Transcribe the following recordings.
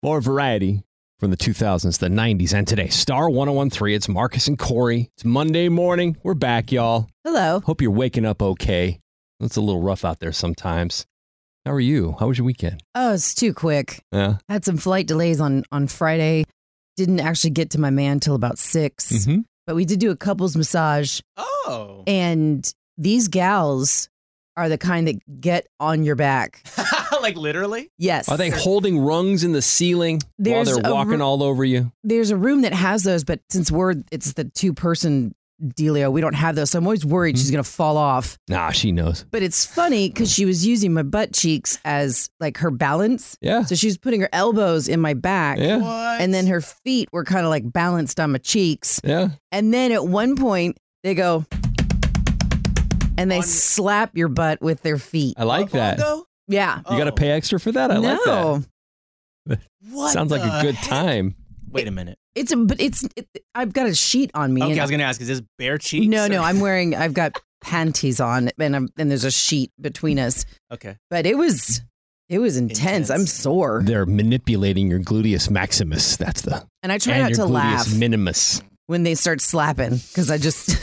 More variety from the 2000s, the 90s, and today. Star 101.3. It's Marcus and Corey. It's Monday morning. We're back, y'all. Hello. Hope you're waking up okay. It's a little rough out there sometimes. How are you? How was your weekend? Oh, it's too quick. Yeah. Had some flight delays on Friday. Didn't actually get to my man till about 6. Mm-hmm. But we did do a couples massage. Oh. And these gals are the kind that get on your back. Like literally? Yes. Are they holding rungs in the ceiling while they're walking all over you? There's a room that has those, but since it's the 2-person dealio, we don't have those. So I'm always worried she's going to fall off. Nah, she knows. But it's funny because she was using my butt cheeks as like her balance. Yeah. So she was putting her elbows in my back. Yeah. What? And then her feet were kind of like balanced on my cheeks. Yeah. And then at one point they go and they slap your butt with their feet. I like that. Though? Yeah. You got to pay extra for that? I like that. What? Sounds like a good time. Wait a minute. I've got a sheet on me. Okay, and I was gonna ask, is this bare cheeks? No, or- I've got panties on and there's a sheet between us. Okay. But it was intense. I'm sore. They're manipulating your gluteus maximus. That's the And I try and not your to gluteus laugh minimus. when they start slapping because I just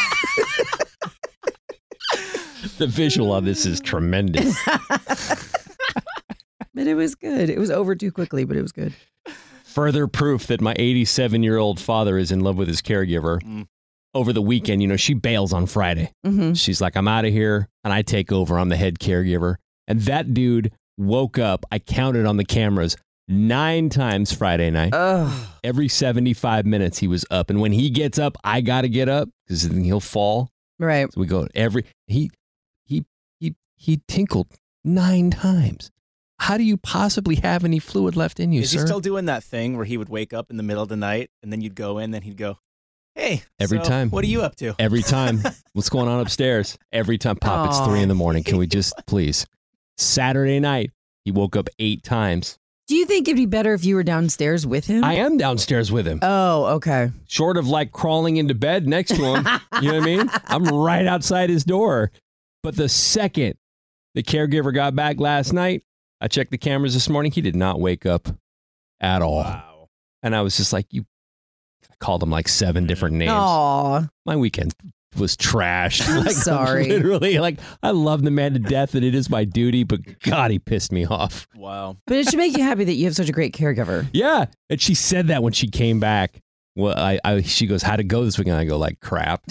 The visual of this is tremendous. But it was good. It was over too quickly, but it was good. Further proof that my 87-year-old father is in love with his caregiver. Over the weekend, she bails on Friday. Mm-hmm. She's like, I'm out of here, and I take over. I'm the head caregiver. And that dude woke up, I counted on the cameras, 9 times Friday night. Every 75 minutes he was up. And when he gets up, I got to get up because then he'll fall. Right. So we go he tinkled 9 times. How do you possibly have any fluid left in you, Is sir? he still doing that thing where he would wake up in the middle of the night and then you'd go in, then he'd go, hey, Every so time. What are you up to? Every time. What's going on upstairs? Every time. Pop, it's 3 a.m. Can we just, please? Saturday night, he woke up 8 times. Do you think it'd be better if you were downstairs with him? I am downstairs with him. Oh, okay. Short of like crawling into bed next to him. You know what I mean? I'm right outside his door. But the second the caregiver got back last night, I checked the cameras this morning. He did not wake up at all. Wow. And I was just like, I called him like 7 different names. Aw. My weekend was trashed. I'm sorry. Literally, I love the man to death and it is my duty, but God, he pissed me off. Wow. But it should make you happy that you have such a great caregiver. Yeah. And she said that when she came back. Well, she goes, how'd it go this weekend? I go, like, crap.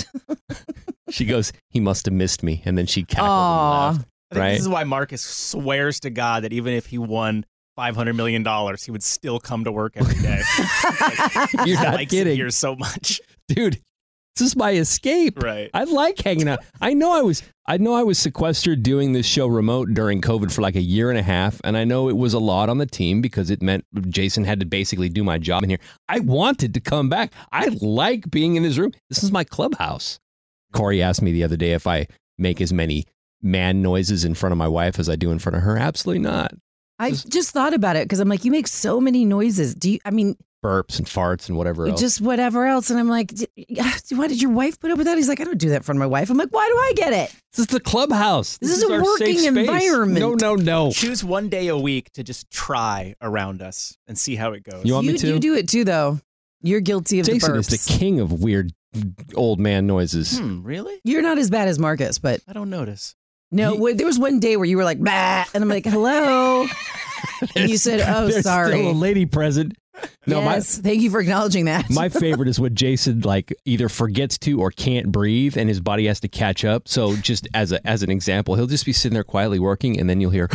She goes, he must have missed me. And then she cackled and laughed. I think Right? this is why Marcus swears to God that even if he won $500 million, he would still come to work every day. You're he not likes it kidding. here so much. Dude, this is my escape. Right. I like hanging out. I know I was sequestered doing this show remote during COVID for like a year and a half, and I know it was a lot on the team because it meant Jason had to basically do my job in here. I wanted to come back. I like being in this room. This is my clubhouse. Corey asked me the other day if I make as many man noises in front of my wife as I do in front of her. Absolutely not. I just thought about it because I'm like, you make so many noises. Burps and farts and whatever else. Just whatever else. And I'm like, why did your wife put up with that? He's like, I don't do that in front of my wife. I'm like, why do I get it? This is the clubhouse. This is a our working safe space. environment. No. Choose one day a week to just try around us and see how it goes. You want me to? You do it too, though. You're guilty of Jason the is burps. the king of weird old man noises. Really? You're not as bad as Marcus, but I don't notice. no, there was one day where you were like, bah, and I'm like, hello. And you said, oh, There's sorry. still a lady present. No, yes, thank you for acknowledging that. my favorite is when Jason like either forgets to or can't breathe and his body has to catch up. So just as an example, he'll just be sitting there quietly working and then you'll hear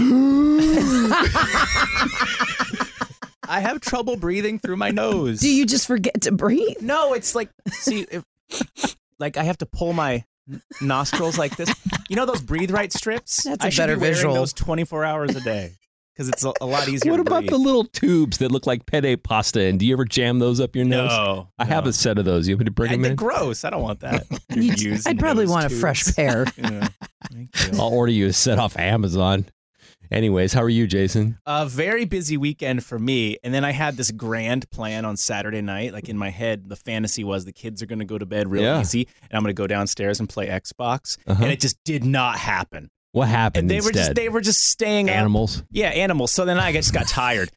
I have trouble breathing through my nose. Do you just forget to breathe? No, it's like, like I have to pull my nostrils like this. You know those Breathe Right strips? That's a I should better be wearing visual. those 24 hours a day because it's a lot easier what to about breathe. the little tubes that look like penne pasta? And do you ever jam those up your nose? No. I have a set of those. You want me to bring them They're in? gross. I don't want that. Your used I'd probably nose want a tubes. fresh pair. Yeah. Thank you. I'll order you a set off Amazon. Anyways, how are you, Jason? A very busy weekend for me. And then I had this grand plan on Saturday night. Like in my head, the fantasy was the kids are going to go to bed real easy. And I'm going to go downstairs and play Xbox. And it just did not happen. What happened And instead? they were just staying up. Animals? Yeah, animals. So then I just got tired.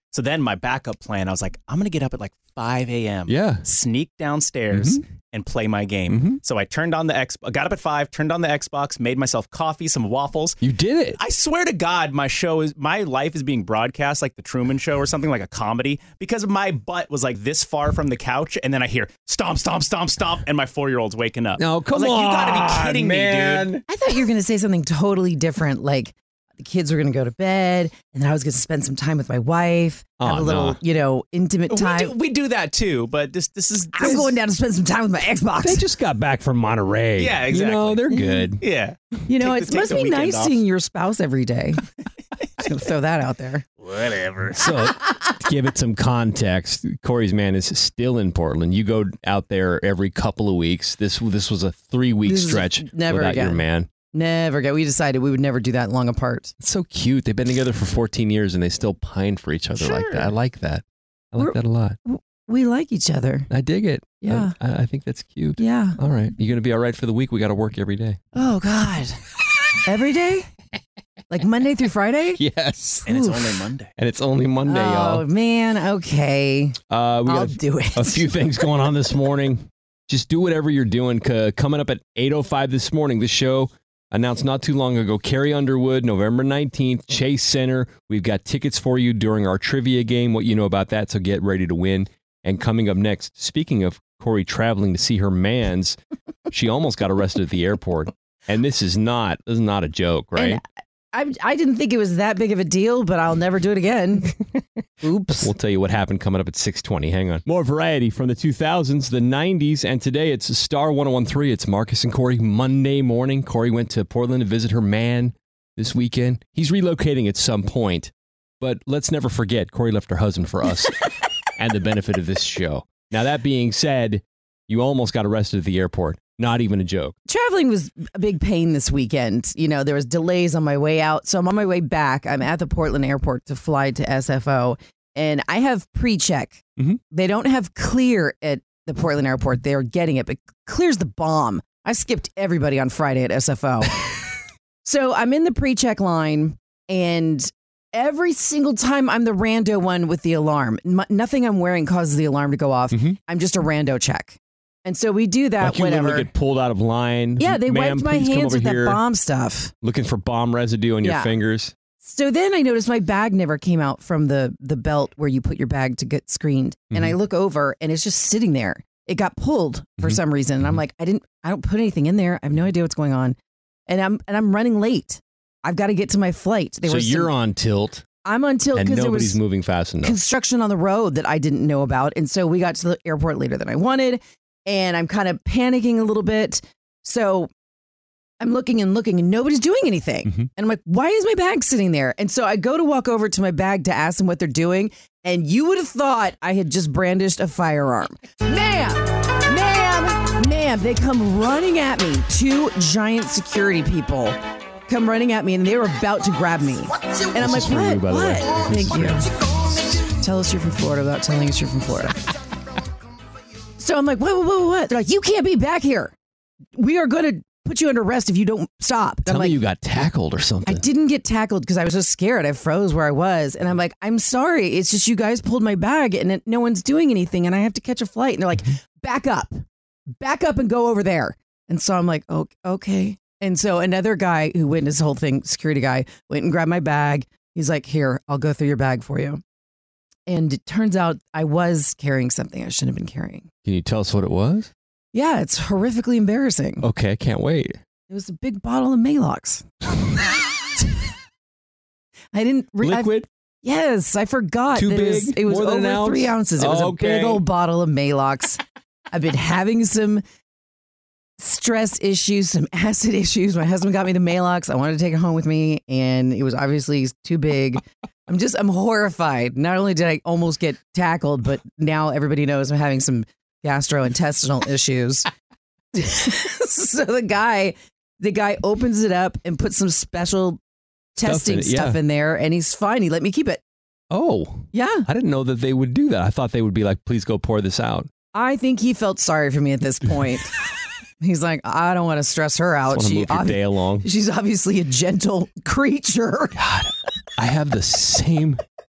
So then my backup plan, I was like, I'm going to get up at like 5 a.m. Yeah. Sneak downstairs and play my game. So I turned on the Xbox, got up at 5, turned on the Xbox, made myself coffee, some waffles. You did it. I swear to God, my life is being broadcast like the Truman Show or something, like a comedy, because my butt was like this far from the couch, and then I hear stomp, stomp, stomp, stomp, and my 4-year-old's waking up. No, come I was on, like, you gotta be kidding man. me, dude. I thought you were going to say something totally different, like the kids were going to go to bed, and then I was going to spend some time with my wife, have a little, intimate time. We do that too, but this is. I'm going down to spend some time with my Xbox. They just got back from Monterey. Yeah, exactly. They're good. Yeah. It must be nice off. seeing your spouse every day. Just going to throw that out there. Whatever. So, to give it some context, Corey's man is still in Portland. You go out there every couple of weeks. This was a 3-week stretch never without again. your man. Never again. We decided we would never do that long apart. It's so cute. They've been together for 14 years and they still pine for each other like that. I like that. I like that a lot. We like each other. I dig it. Yeah. I think that's cute. Yeah. All right. You going to be all right for the week? We got to work every day. Oh, God. Every day? Like Monday through Friday? Yes. And it's only Monday. And it's only Monday, y'all. Oh, man. Okay. I'll do it. A few things going on this morning. Just do whatever you're doing. Coming up at 8:05 this morning, the show announced not too long ago, Carrie Underwood, November 19th, Chase Center. We've got tickets for you during our trivia game, what you know about that, so get ready to win. And coming up next, speaking of Corey traveling to see her mans, she almost got arrested at the airport. And this is not a joke, right? And I didn't think it was that big of a deal, but I'll never do it again. Oops. We'll tell you what happened coming up at 6:20. Hang on. More variety from the 2000s, the 90s, and today it's Star 1013. It's Marcus and Corey Monday morning. Corey went to Portland to visit her man this weekend. He's relocating at some point, but let's never forget, Corey left her husband for us and the benefit of this show. Now, that being said, you almost got arrested at the airport. Not even a joke. Traveling was a big pain this weekend. There was delays on my way out. So I'm on my way back. I'm at the Portland airport to fly to SFO. And I have pre-check. Mm-hmm. They don't have clear at the Portland airport. They're getting it, but clear's the bomb. I skipped everybody on Friday at SFO. So I'm in the pre-check line, and every single time I'm the rando one with the alarm. Nothing I'm wearing causes the alarm to go off. Mm-hmm. I'm just a rando check. And so we do that, like you whatever. Literally get pulled out of line. Yeah, they wiped my hands with here, that bomb stuff. Looking for bomb residue on your fingers. So then I noticed my bag never came out from the belt where you put your bag to get screened. Mm-hmm. And I look over and it's just sitting there. It got pulled for some reason. And I'm like, I don't put anything in there. I have no idea what's going on. And I'm running late. I've got to get to my flight. You're on tilt. I'm on tilt because there was moving fast enough. Construction on the road that I didn't know about. And so we got to the airport later than I wanted. And I'm kind of panicking a little bit. So I'm looking and nobody's doing anything. Mm-hmm. And I'm like, why is my bag sitting there? And so I go to walk over to my bag to ask them what they're doing. And you would have thought I had just brandished a firearm. Ma'am, they come running at me. 2 giant security people come running at me and they were about to grab me. And I'm like, what? Thank you. Tell us you're from Florida without telling us you're from Florida. So I'm like, what? They're like, you can't be back here. We are going to put you under arrest if you don't stop. Tell me you got tackled or something. I didn't get tackled because I was just scared. I froze where I was. And I'm like, I'm sorry. It's just you guys pulled my bag and no one's doing anything and I have to catch a flight. And they're like, back up and go over there. And so I'm like, okay. And so another guy who witnessed the whole thing, security guy, went and grabbed my bag. He's like, here, I'll go through your bag for you. And it turns out I was carrying something I shouldn't have been carrying. Can you tell us what it was? Yeah, it's horrifically embarrassing. Okay, I can't wait. It was a big bottle of Maalox. I didn't... Liquid? Yes, I forgot. Too big? It was More than over an ounce? 3 ounces. It was a big old bottle of Maalox. I've been having some stress issues, some acid issues. My husband got me the Maalox. I wanted to take it home with me, and it was obviously too big. I'm horrified. Not only did I almost get tackled, but now everybody knows I'm having some gastrointestinal issues. So the guy opens it up and puts some special testing stuff in there, and he's fine. He let me keep it. Oh. Yeah. I didn't know that they would do that. I thought they would be like, please go pour this out. I think he felt sorry for me at this point. He's like, I don't want to stress her out. Move your day along. She's obviously a gentle creature. God, I have the same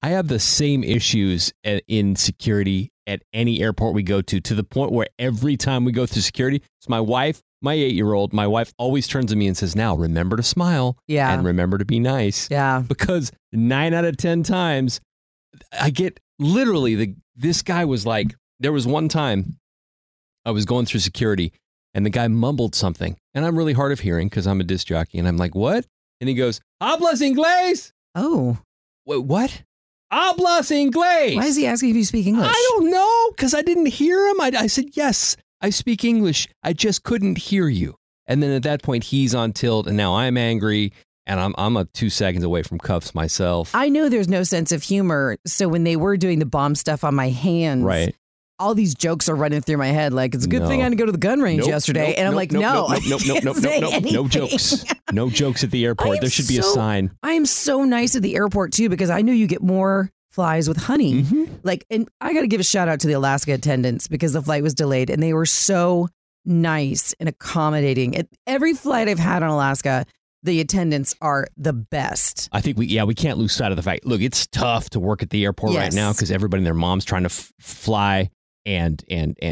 I have the same issues in security at any airport we go to the point where every time we go through security, it's my wife, my 8-year-old, my wife always turns to me and says, now remember to smile and remember to be nice. Yeah. Because 9 out of 10 times I get literally this guy was like, there was one time I was going through security and the guy mumbled something and I'm really hard of hearing because I'm a disc jockey and I'm like, what? And he goes, hablas inglés? Oh. What? Hablas inglés. Why is he asking if you speak English? I don't know, because I didn't hear him. I said, yes, I speak English. I just couldn't hear you. And then at that point, he's on tilt, and now I'm angry, and I'm 2 seconds away from cuffs myself. I know there's no sense of humor, so when they were doing the bomb stuff on my hands, right. all these jokes are running through my head. Like, it's a good thing I didn't go to the gun range yesterday. And I'm like, no. No jokes. No jokes at the airport. There should be a sign. I am so nice at the airport, too, because I know you get more flies with honey. Mm-hmm. Like, and I got to give a shout out to the Alaska attendants because the flight was delayed and they were so nice and accommodating. At every flight I've had on Alaska, the attendants are the best. I think we can't lose sight of the fact. Look, it's tough to work at the airport right now because everybody and their mom's trying to fly and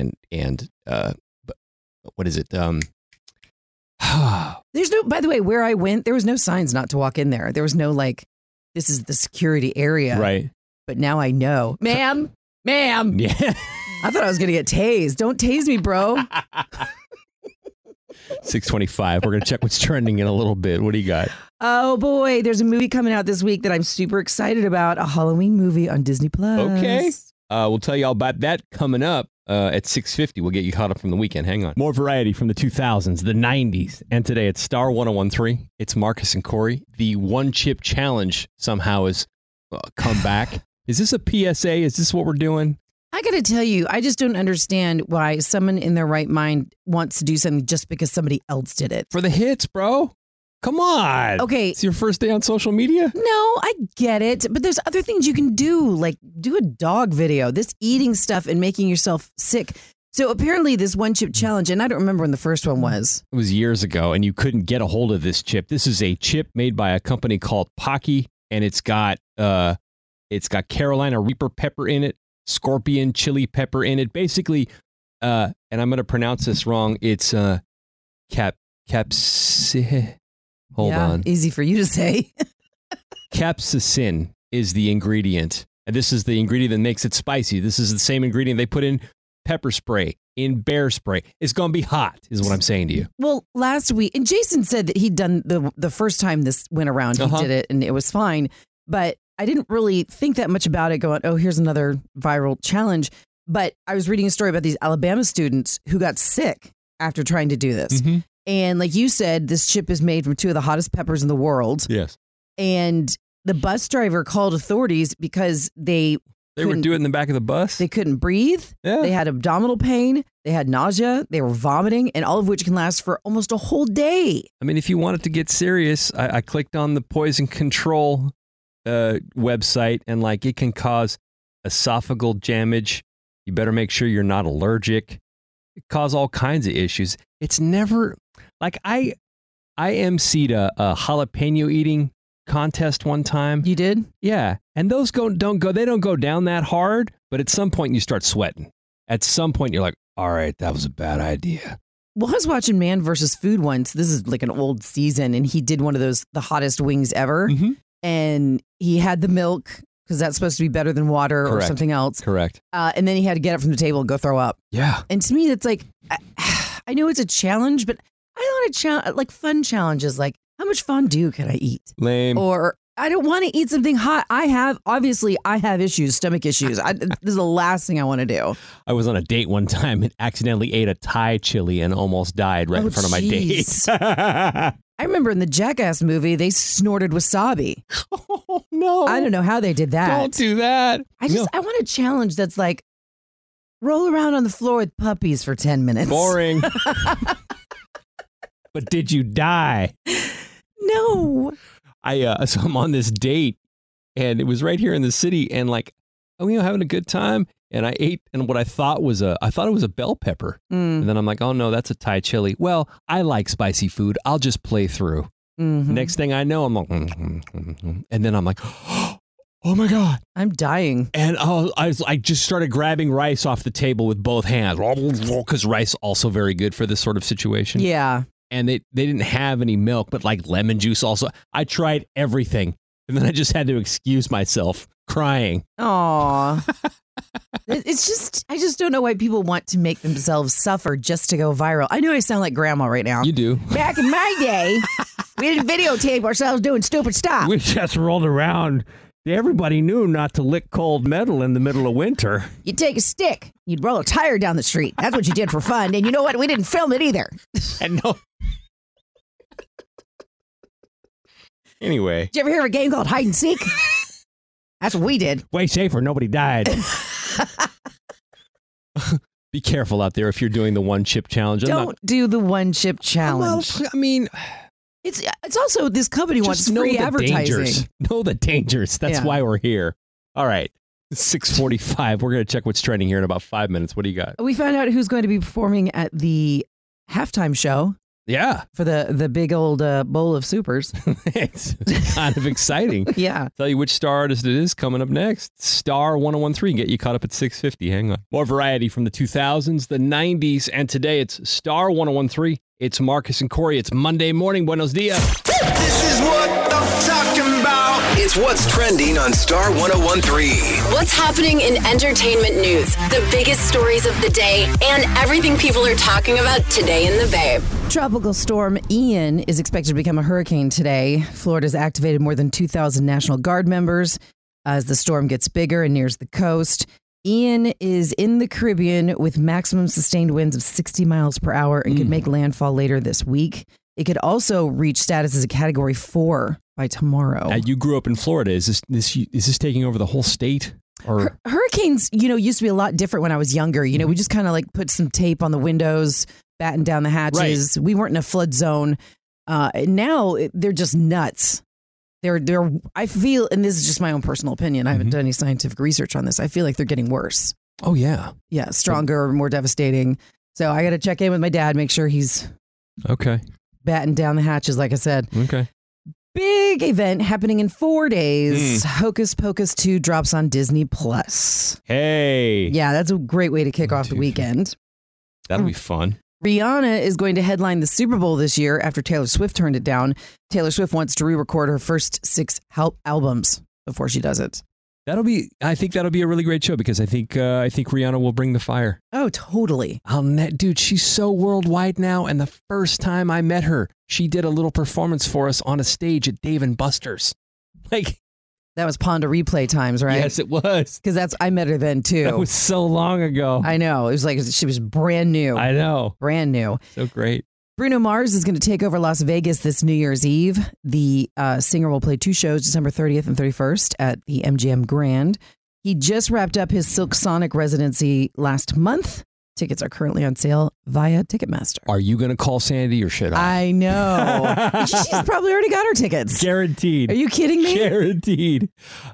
what is it? There's no, by the way, where I went, there was no signs not to walk in there. There was no like, this is the security area. Right. But now I know. Ma'am. Yeah. I thought I was going to get tased. Don't tase me, bro. 6:25. We're going to check what's trending in a little bit. What do you got? Oh, boy. There's a movie coming out this week that I'm super excited about. A Halloween movie on Disney+. Okay. We'll tell you all about that coming up at 6:50. We'll get you caught up from the weekend. Hang on. More variety from the 2000s, the 90s, and today it's Star 1013. It's Marcus and Corey. The One Chip Challenge somehow has come back. Is this a PSA? Is this what we're doing? I got to tell you, I just don't understand why someone in their right mind wants to do something just because somebody else did it. For the hits, bro. Come on. Okay. It's your first day on social media? No, I get it. But there's other things you can do, like do a dog video. This eating stuff and making yourself sick. So apparently this One Chip Challenge, and I don't remember when the first one was. It was years ago, and you couldn't get a hold of this chip. This is a chip made by a company called Pocky, and it's got Carolina Reaper pepper in it, scorpion chili pepper in it. Basically, and I'm going to pronounce this wrong. It's capsaicin. Hold on. Easy for you to say. Capsaicin is the ingredient. And this is the ingredient that makes it spicy. This is the same ingredient they put in pepper spray, in bear spray. It's going to be hot, is what I'm saying to you. Well, last week, and Jason said that he'd done the first time this went around, he did it and it was fine. But I didn't really think that much about it going, oh, here's another viral challenge. But I was reading a story about these Alabama students who got sick after trying to do this. Mm-hmm. And like you said, this chip is made from 2 of the hottest peppers in the world. Yes. And the bus driver called authorities because they would do it in the back of the bus. They couldn't breathe. Yeah. They had abdominal pain. They had nausea. They were vomiting, and all of which can last for almost a whole day. I mean, if you wanted to get serious, I clicked on the poison control website, and like it can cause esophageal damage. You better make sure you're not allergic. It cause all kinds of issues. It's never like I emceed a jalapeno eating contest one time. You did? Yeah. And those don't go down that hard, but at some point you start sweating. At some point you're like, all right, that was a bad idea. Well, I was watching Man vs. Food once. This is like an old season, and he did one of those, the hottest wings ever. Mm-hmm. And he had the milk because that's supposed to be better than water or something else. Correct. And then he had to get up from the table and go throw up. Yeah. And to me, it's like, I know it's a challenge, but I want like fun challenges. Like, how much fondue can I eat? Lame. Or I don't want to eat something hot. I have issues, stomach issues. This is the last thing I want to do. I was on a date one time and accidentally ate a Thai chili and almost died right in front of my date. I remember in the Jackass movie, they snorted wasabi. Oh, no. I don't know how they did that. Don't do that. I want a challenge that's like, roll around on the floor with puppies for 10 minutes. Boring. But did you die? No. So I'm on this date, and it was right here in the city, and like, having a good time, and I ate, and what I thought it was a bell pepper, and then I'm like, oh no, that's a Thai chili. Well, I like spicy food. I'll just play through. Mm-hmm. Next thing I know, I'm like, and then I'm like, oh my God. I'm dying. And I just started grabbing rice off the table with both hands because rice also very good for this sort of situation. Yeah. And they didn't have any milk, but like lemon juice also. I tried everything. And then I just had to excuse myself crying. Aw. It's just, I just don't know why people want to make themselves suffer just to go viral. I know I sound like grandma right now. You do. Back in my day, we didn't videotape ourselves doing stupid stuff. We just rolled around. Everybody knew not to lick cold metal in the middle of winter. You'd take a stick. You'd roll a tire down the street. That's what you did for fun. And you know what? We didn't film it either. And no. Anyway. Did you ever hear of a game called Hide and Seek? That's what we did. Way safer. Nobody died. Be careful out there if you're doing the one chip challenge. Don't do the one chip challenge. Well, I mean, it's also this company wants free advertising. Know the dangers. That's why we're here. All right. 6:45. We're going to check what's trending here in about 5 minutes. What do you got? We found out who's going to be performing at the halftime show. Yeah. For the big old bowl of supers. It's kind of exciting. Yeah. Tell you which star artist it is coming up next. Star 1013. Get you caught up at 6:50. Hang on. More variety from the 2000s, the 90s, and today it's Star 1013. It's Marcus and Corey. It's Monday morning. Buenos dias. This is what I'm talking about. It's what's trending on Star 1013. What's happening in entertainment news, the biggest stories of the day, and everything people are talking about today in the Bay. Tropical storm Ian is expected to become a hurricane today. Florida's activated more than 2,000 National Guard members as the storm gets bigger and nears the coast. Ian is in the Caribbean with maximum sustained winds of 60 miles per hour and could make landfall later this week. It could also reach status as a Category 4 by tomorrow. Now, you grew up in Florida. Is this taking over the whole state? Or hurricanes, used to be a lot different when I was younger. We just kind of like put some tape on the windows, batten down the hatches. Right. We weren't in a flood zone. Now they're just nuts. I feel, and this is just my own personal opinion, I haven't done any scientific research on this. I feel like they're getting worse. Oh, yeah. Yeah, stronger, more devastating. So I got to check in with my dad, make sure he's batting down the hatches, like I said. Okay. Big event happening in 4 days. Hocus Pocus 2 drops on Disney Plus. Hey. Yeah, that's a great way to kick off the weekend. That'll be fun. Rihanna is going to headline the Super Bowl this year after Taylor Swift turned it down. Taylor Swift wants to re-record her first 6 albums before she does it. I think that'll be a really great show because I think Rihanna will bring the fire. Oh, totally. Dude, she's so worldwide now. And the first time I met her, she did a little performance for us on a stage at Dave & Buster's. That was Ponda Replay times, right? Yes, it was. Because I met her then too. That was so long ago. I know. It was like she was brand new. I know. Brand new. So great. Bruno Mars is going to take over Las Vegas this New Year's Eve. The singer will play 2 shows, December 30th and 31st at the MGM Grand. He just wrapped up his Silk Sonic residency last month. Tickets are currently on sale via Ticketmaster. Are you going to call Sandy or should I? I know. She's probably already got her tickets. Guaranteed. Are you kidding me? Guaranteed.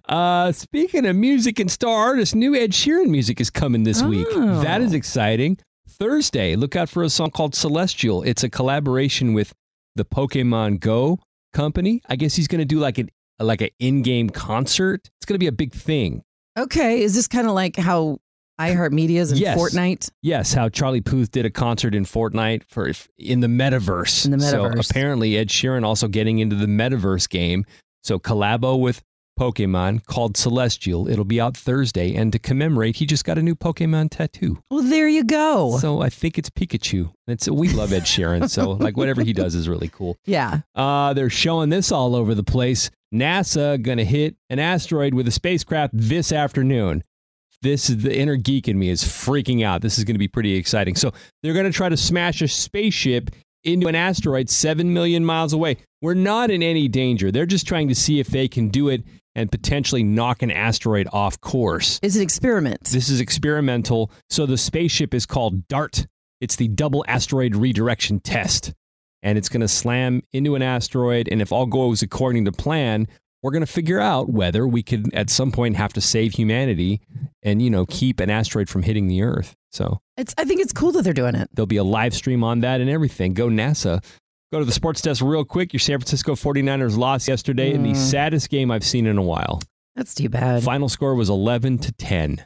Speaking of music and star artists, new Ed Sheeran music is coming this week. That is exciting. Thursday, look out for a song called Celestial. It's a collaboration with the Pokemon Go company. I guess he's going to do like an in-game concert. It's going to be a big thing. Okay. Is this kind of like how iHeartMedia's in Fortnite? Yes, how Charlie Puth did a concert in Fortnite in the metaverse. In the metaverse. So apparently Ed Sheeran also getting into the metaverse game. So collabo with Pokemon called Celestial. It'll be out Thursday. And to commemorate, he just got a new Pokemon tattoo. Well, there you go. So I think it's Pikachu. We love Ed Sheeran. So whatever he does is really cool. Yeah. They're showing this all over the place. NASA going to hit an asteroid with a spacecraft this afternoon. This is the inner geek in me is freaking out. This is going to be pretty exciting. So they're going to try to smash a spaceship into an asteroid 7 million miles away. We're not in any danger. They're just trying to see if they can do it and potentially knock an asteroid off course. It's an experiment. This is experimental. So the spaceship is called DART. It's the Double Asteroid Redirection Test. And it's going to slam into an asteroid. And if all goes according to plan, we're going to figure out whether we could at some point have to save humanity and, keep an asteroid from hitting the Earth. So I think it's cool that they're doing it. There'll be a live stream on that and everything. Go NASA. Go to the sports desk real quick. Your San Francisco 49ers lost yesterday in the saddest game I've seen in a while. That's too bad. Final score was 11-10.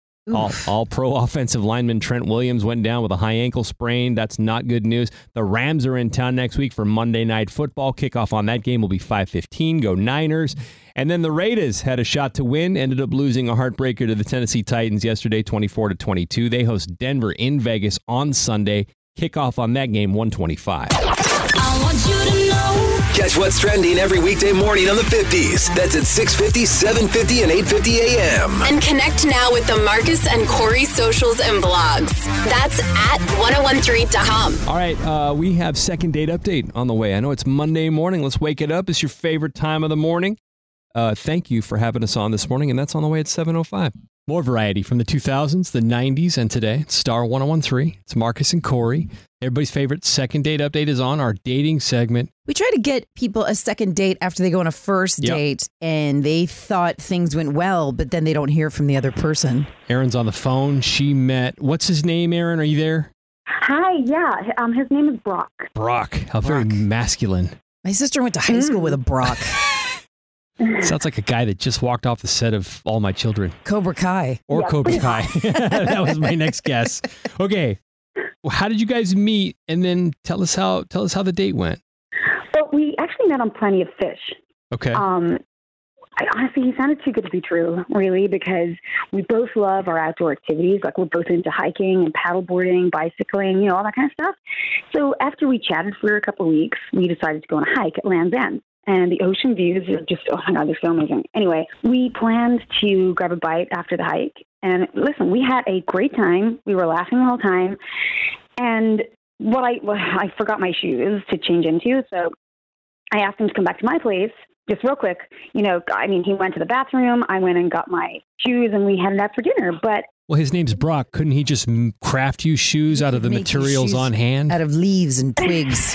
All pro offensive lineman Trent Williams went down with a high ankle sprain. That's not good news. The Rams are in town next week for Monday Night Football. Kickoff on that game will be 5:15. Go Niners. And then the Raiders had a shot to win, ended up losing a heartbreaker to the Tennessee Titans yesterday, 24-22. They host Denver in Vegas on Sunday. Kickoff on that game, 1:25. I want you to know. Catch what's trending every weekday morning on the 50s. That's at 6:50, 7:50, and 8:50 a.m. And connect now with the Marcus and Corey socials and blogs. That's at 1013.com. All right, we have second date update on the way. I know it's Monday morning. Let's wake it up. It's your favorite time of the morning. Thank you for having us on this morning, and that's on the way at 7:05. More variety from the 2000s, the 90s, and today. It's Star 1013. It's Marcus and Corey. Everybody's favorite second date update is on our dating segment. We try to get people a second date after they go on a first date and they thought things went well, but then they don't hear from the other person. Erin's on the phone. She met, what's his name, Erin? Are you there? Hi, yeah. His name is Brock. Brock. How very masculine. My sister went to high school with a Brock. Sounds like a guy that just walked off the set of All My Children. Cobra Kai. Or Cobra Kai. That was my next guess. Okay. Well, how did you guys meet? And then tell us how the date went. Well, we actually met on Plenty of Fish. Okay. Honestly, he sounded too good to be true, really, because we both love our outdoor activities. Like, we're both into hiking and paddleboarding, bicycling, all that kind of stuff. So after we chatted for a couple of weeks, we decided to go on a hike at Land's End. And the ocean views are just, oh my God, they're so amazing. Anyway, we planned to grab a bite after the hike. And listen, we had a great time. We were laughing the whole time. And I forgot my shoes to change into. So I asked him to come back to my place just real quick. He went to the bathroom. I went and got my shoes and we headed out for dinner. But well, his name's Brock. Couldn't he just craft you shoes out of the materials on hand? Out of leaves and twigs.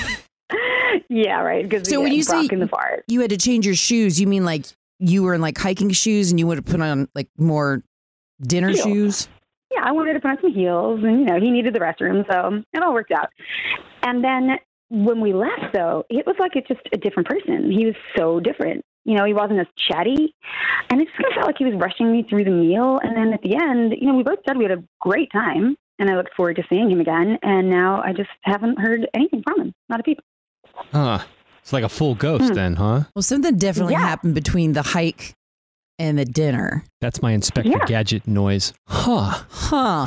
Yeah, right. So when you say you had to change your shoes, you mean like you were in like hiking shoes and you would have put on like more dinner shoes? Yeah, I wanted to put on some heels and, he needed the restroom. So it all worked out. And then when we left, though, it was like it's just a different person. He was so different. He wasn't as chatty. And it just kind of felt like he was rushing me through the meal. And then at the end, we both said we had a great time. And I looked forward to seeing him again. And now I just haven't heard anything from him. Not a peep. Huh. It's like a full ghost then, huh? Well, something definitely happened between the hike and the dinner. That's my Inspector Gadget noise. Huh.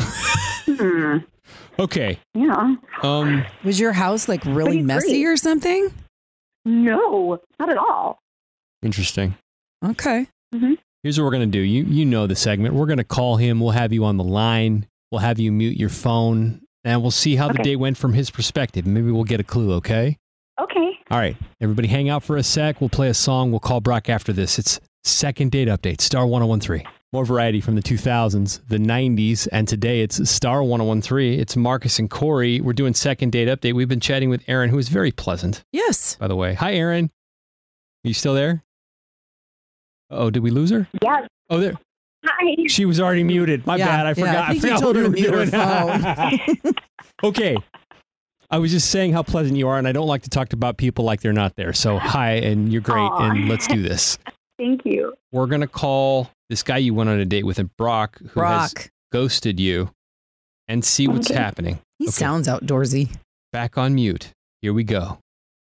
Okay. Yeah. Was your house like really messy or something? No, not at all. Interesting. Okay. Mm-hmm. Here's what we're going to do. You know the segment. We're going to call him. We'll have you on the line. We'll have you mute your phone. And we'll see how the day went from his perspective. Maybe we'll get a clue, okay? Okay. All right. Everybody hang out for a sec. We'll play a song. We'll call Brock after this. It's second date update, Star 1013. More variety from the 2000s, the 90s, and today it's Star 1013. It's Marcus and Corey. We're doing second date update. We've been chatting with Erin, who is very pleasant. Yes. By the way. Hi, Erin. Are you still there? Oh, did we lose her? Yes. Oh, there. Hi. She was already muted. My bad. I forgot. I think you told her to mute her phone. Okay. I was just saying how pleasant you are, and I don't like to talk about people like they're not there. So, hi, and you're great, and let's do this. Thank you. We're going to call this guy you went on a date with, Brock, who has ghosted you, and see what's happening. He sounds outdoorsy. Back on mute. Here we go.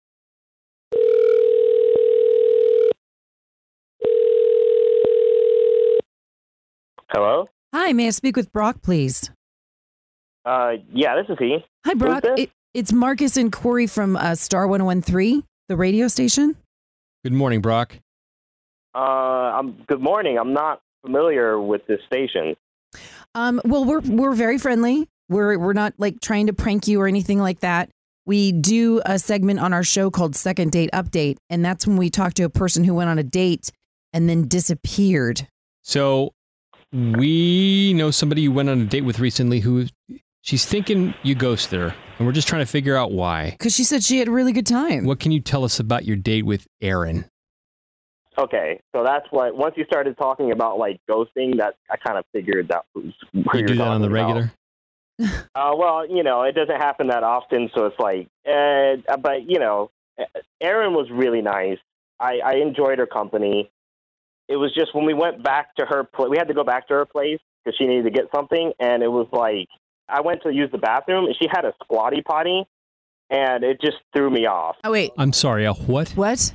Hello? Hi, may I speak with Brock, please? Yeah, this is he. Hi, Brock. It's Marcus and Corey from Star 1013, the radio station. Good morning, Brock. Good morning. I'm not familiar with this station. Well, we're very friendly. We're not like trying to prank you or anything like that. We do a segment on our show called Second Date Update, and that's when we talk to a person who went on a date and then disappeared. So we know somebody you went on a date with recently who she's thinking you ghosted her, and we're just trying to figure out why. Because she said she had a really good time. What can you tell us about your date with Erin? Okay, so that's what, once you started talking about like ghosting, that I kind of figured that was who you do that on the regular? Well, it doesn't happen that often, so it's like, but Erin was really nice. I enjoyed her company. it was just when we went back to her place, we had to go back to her place because she needed to get something. And it was like, I went to use the bathroom and she had a squatty potty and it just threw me off. Oh, wait. I'm sorry, a what? What?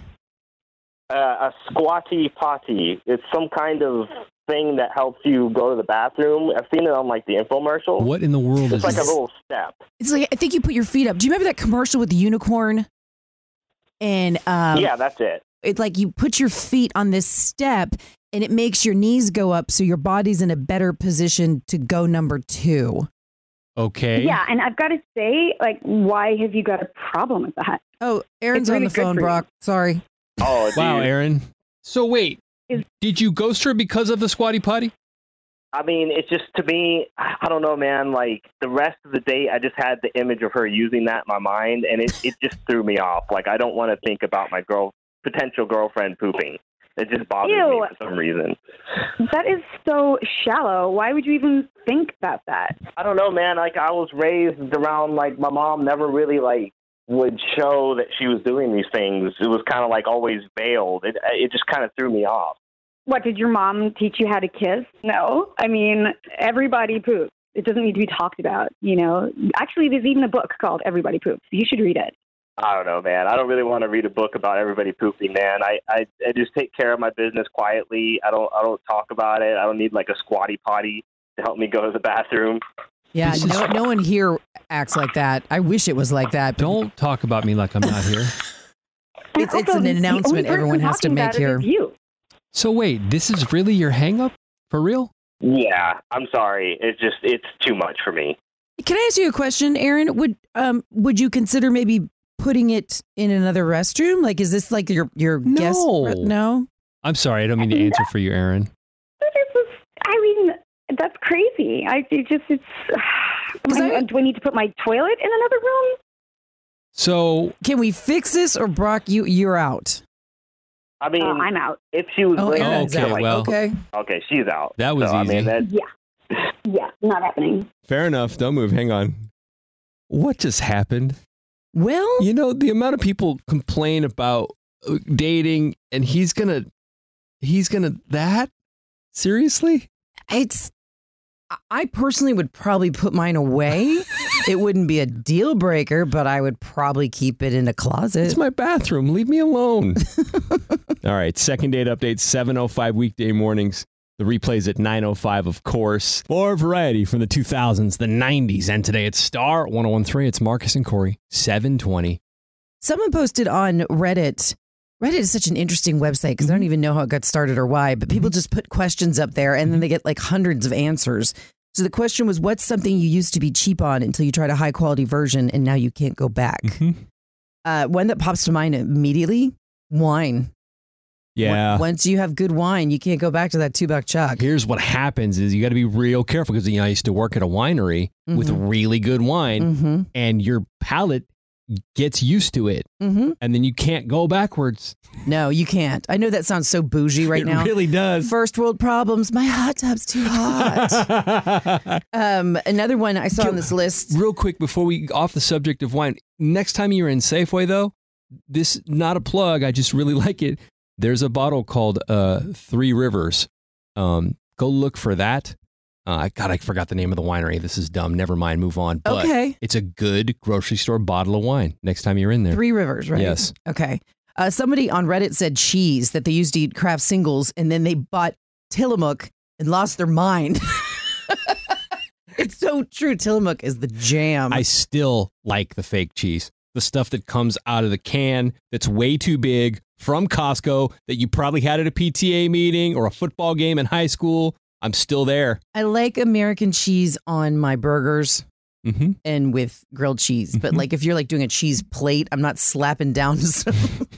A squatty potty. It's some kind of thing that helps you go to the bathroom. I've seen it on like the infomercial. What in the world It's is like this? a little step. It's like, I think you put your feet up. Do you remember that commercial with the unicorn? And Yeah, that's it. it's like you put your feet on this step and it makes your knees go up so your body's in a better position to go number 2. Okay. Yeah, and I've got to say, like, why have you got a problem with that? Oh, Aaron's It's really on the good phone, for you. Brock. Sorry. Oh, dude. Wow, Aaron. So wait, Is- did you ghost her because of the squatty potty? I mean, it's just, to me, I don't know, man. Like, the rest of the day, I just had the image of her using that in my mind, and it just threw me off. Like, I don't want to think about my potential girlfriend pooping. It just bothers me Ew. for some reason. That is so shallow. Why would you even think about that? I don't know, man. Like, I was raised around, like, my mom never really, like, would show that she was doing these things. It was kind of, like, always veiled. It just kind of threw me off. What, did your mom teach you how to kiss? No. I mean, everybody poops. It doesn't need to be talked about, you know. Actually, there's even a book called Everybody Poops. You should read it. I don't know, man. I don't really want to read a book about everybody pooping, man. I just take care of my business quietly. I don't talk about it. I don't need like a squatty potty to help me go to the bathroom. Yeah, This is- no one here acts like that. I wish it was like that. But Don't talk about me like I'm not here. And It's also, an the only announcement person everyone has to talking make about it here. is you. So wait, this is really your hang up? For real? Yeah, I'm sorry. It's too much for me. Can I ask you a question, Aaron? Would you consider maybe putting it in another restroom? Like, is this like your guest? No. I'm sorry, I don't mean to answer for you, Aaron. I mean, that's crazy. Do I need to put my toilet in another room? So Can we fix this, or Brock, you're out? I mean, I'm out. if she was Oh, raised Aaron's okay, out. well. Okay. okay, she's out. That was so, easy. I mean, that, Yeah, not happening. fair enough. Don't move. Hang on. What just happened? Well, You know, the amount of people complain about dating, and he's gonna that? Seriously? I personally would probably put mine away. It wouldn't be a deal breaker, but I would probably keep it in a closet. It's my bathroom. Leave me alone. All right. Second date update, 7:05 weekday mornings. The replay's at 9:05, of course. For variety from the 2000s, the 90s, and today it's Star 101.3. It's Marcus and Corey, 7:20. Someone posted on Reddit. Reddit is such an interesting website because I don't even know how it got started or why, but people just put questions up there and then they get like hundreds of answers. So the question was, what's something you used to be cheap on until you tried a high quality version and now you can't go back? One that pops to mind immediately, wine. Yeah. Once you have good wine, you can't go back to that $2 chuck. Here's what happens is you got to be real careful because I used to work at a winery with really good wine and your palate gets used to it and then you can't go backwards. No, you can't. I know that sounds so bougie right now. It really does. First world problems. My hot tub's too hot. Another one I saw on this list. Real quick before we off the subject of wine, next time you're in Safeway though, this not a plug, I just really like it. There's a bottle called Three Rivers. Go look for that. I forgot the name of the winery. This is dumb. Never mind. Move on. But Okay. it's a good grocery store bottle of wine next time you're in there. Three Rivers, right? Yes. Okay. Somebody on Reddit said cheese that they used to eat Kraft singles and then they bought Tillamook and lost their mind. It's so true. Tillamook is the jam. I still like the fake cheese. The stuff that comes out of the can that's way too big from Costco that you probably had at a PTA meeting or a football game in high school. I'm still there. I like American cheese on my burgers and with grilled cheese. But like if you're like doing a cheese plate, I'm not slapping down some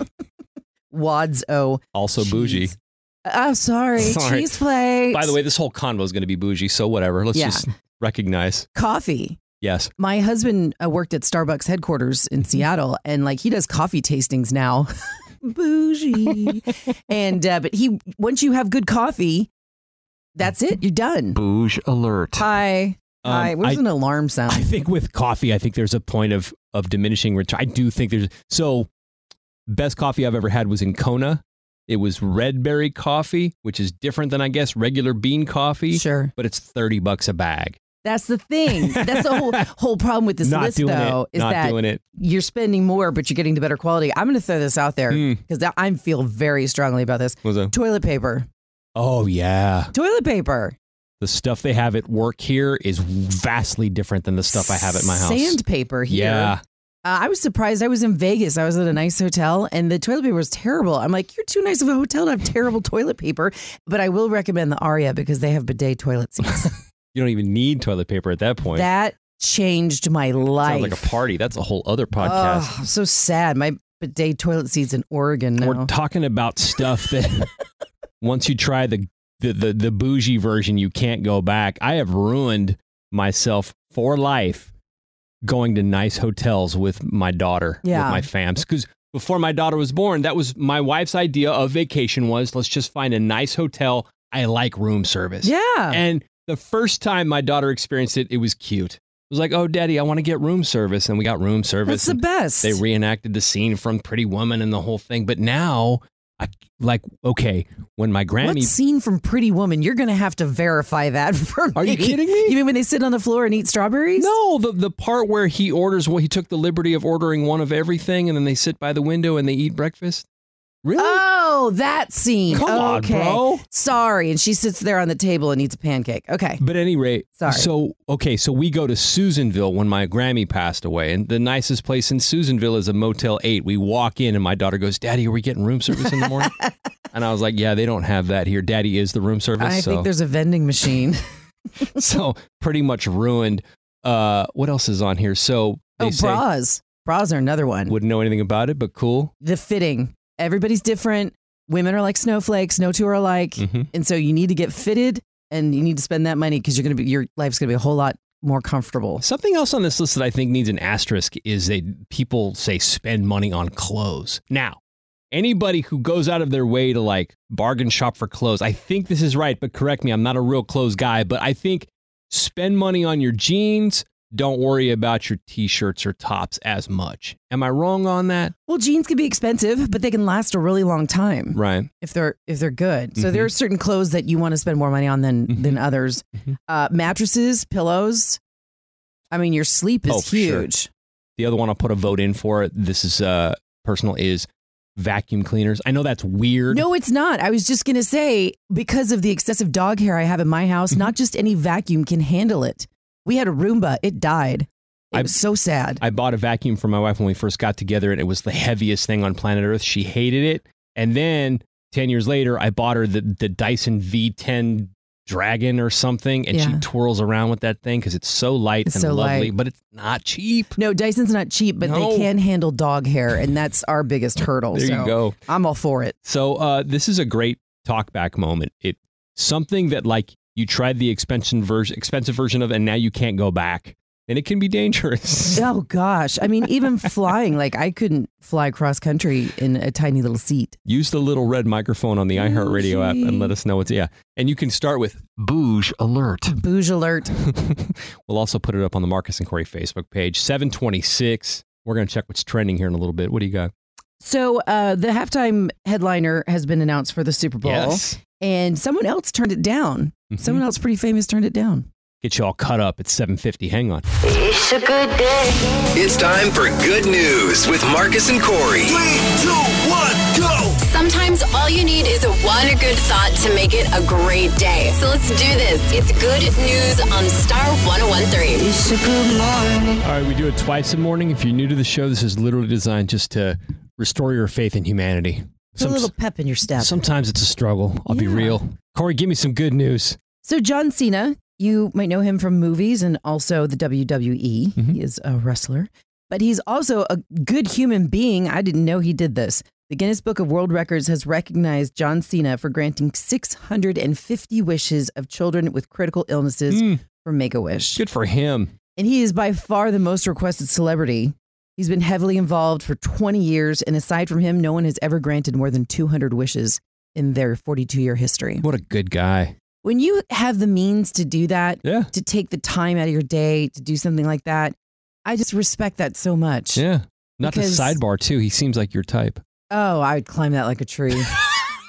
Wads-O. Also cheese. bougie. Oh, sorry. Sorry. Cheese plate. By the way, this whole convo is going to be bougie, so whatever. Let's just recognize. Coffee. Yes. My husband worked at Starbucks headquarters in Seattle, and like he does coffee tastings now. Bougie. And but once you have good coffee, that's it. You're done. Bouge alert. Hi. Hi. Where's an alarm sound? I think with coffee, I think there's a point of diminishing return. I do think there's best coffee I've ever had was in Kona. It was red berry coffee, which is different than, I guess, regular bean coffee. Sure. But it's $30 a bag. That's the thing. That's the whole problem with this list, though, is that you're spending more, but you're getting the better quality. I'm going to throw this out there because I feel very strongly about this. What's that? Toilet paper. Oh, yeah. Toilet paper. The stuff they have at work here is vastly different than the stuff I have at my house. Sandpaper here. Yeah. I was surprised. I was in Vegas. I was at a nice hotel, and the toilet paper was terrible. I'm like, you're too nice of a hotel to have terrible toilet paper. But I will recommend the Aria because they have bidet toilet seats. You don't even need toilet paper at that point. That changed my life. Sounds like a party. That's a whole other podcast. Oh, I'm so sad. My bidet toilet seat's in Oregon now. We're talking about stuff that once you try the bougie version, you can't go back. I have ruined myself for life going to nice hotels with my daughter, with my fams. Because before my daughter was born, that was my wife's idea of vacation was, let's just find a nice hotel. I like room service. Yeah. And the first time my daughter experienced it, it was cute. It was like, oh, Daddy, I want to get room service. And we got room service. That's the best. They reenacted the scene from Pretty Woman and the whole thing. But now, when my Grammy... What scene from Pretty Woman? You're going to have to verify that for me. Are you kidding me? You mean when they sit on the floor and eat strawberries? No, the part where he took the liberty of ordering one of everything and then they sit by the window and they eat breakfast. Really? Oh, that scene. Come on, bro. Sorry. And she sits there on the table and eats a pancake. Okay. But at any rate, sorry. So we go to Susanville when my Grammy passed away. And the nicest place in Susanville is a Motel 8. We walk in and my daughter goes, Daddy, are we getting room service in the morning? And I was like, yeah, they don't have that here. Daddy is the room service. I think there's a vending machine. So pretty much ruined. What else is on here? So bras. Bras are another one. Wouldn't know anything about it, but cool. The fitting. Everybody's different. Women are like snowflakes. No two are alike. Mm-hmm. And so you need to get fitted and you need to spend that money because your life's going to be a whole lot more comfortable. Something else on this list that I think needs an asterisk is people say spend money on clothes. Now, anybody who goes out of their way to like bargain shop for clothes, I think this is right, but correct me, I'm not a real clothes guy, but I think spend money on your jeans. Don't worry about your t-shirts or tops as much. Am I wrong on that? Well, jeans can be expensive, but they can last a really long time. Right. If they're good. So there are certain clothes that you want to spend more money on than others. Mattresses, pillows. I mean, your sleep is huge. Sure. The other one I'll put a vote in for, this is personal, is vacuum cleaners. I know that's weird. No, it's not. I was just going to say, because of the excessive dog hair I have in my house, not just any vacuum can handle it. We had a Roomba. It died. It was so sad. I bought a vacuum for my wife when we first got together, and it was the heaviest thing on planet Earth. She hated it. And then 10 years later, I bought her the Dyson V10 Dragon or something, and she twirls around with that thing because it's so light and lovely, but it's not cheap. No, Dyson's not cheap, but they can handle dog hair, and that's our biggest hurdle. There you go. I'm all for it. So this is a great talkback moment. It's something that like you tried the expensive version of, and now you can't go back. And it can be dangerous. Oh, gosh. I mean, even flying, like I couldn't fly cross country in a tiny little seat. Use the little red microphone on the iHeartRadio app and let us know And you can start with Bouge Alert. Bouge Alert. We'll also put it up on the Marcus and Corey Facebook page. 7:26. We're going to check what's trending here in a little bit. What do you got? So the halftime headliner has been announced for the Super Bowl. Yes. And someone else turned it down. Someone else pretty famous turned it down. Get you all cut up at 7:50. Hang on. It's a good day. It's time for Good News with Marcus and Corey. 3, 2, 1, go! Sometimes all you need is one good thought to make it a great day. So let's do this. It's Good News on Star 101.3. It's a good morning. All right, we do it twice a morning. If you're new to the show, this is literally designed just to restore your faith in humanity. Put a little pep in your step. Sometimes it's a struggle. I'll be real. Corey, give me some good news. So John Cena, you might know him from movies and also the WWE. He is a wrestler, but he's also a good human being. I didn't know he did this. The Guinness Book of World Records has recognized John Cena for granting 650 wishes of children with critical illnesses for Make-A-Wish. Good for him. And he is by far the most requested celebrity. He's been heavily involved for 20 years, and aside from him, no one has ever granted more than 200 wishes in their 42-year history. What a good guy. When you have the means to do that, to take the time out of your day to do something like that, I just respect that so much. Yeah. Not to sidebar, too. He seems like your type. Oh, I would climb that like a tree.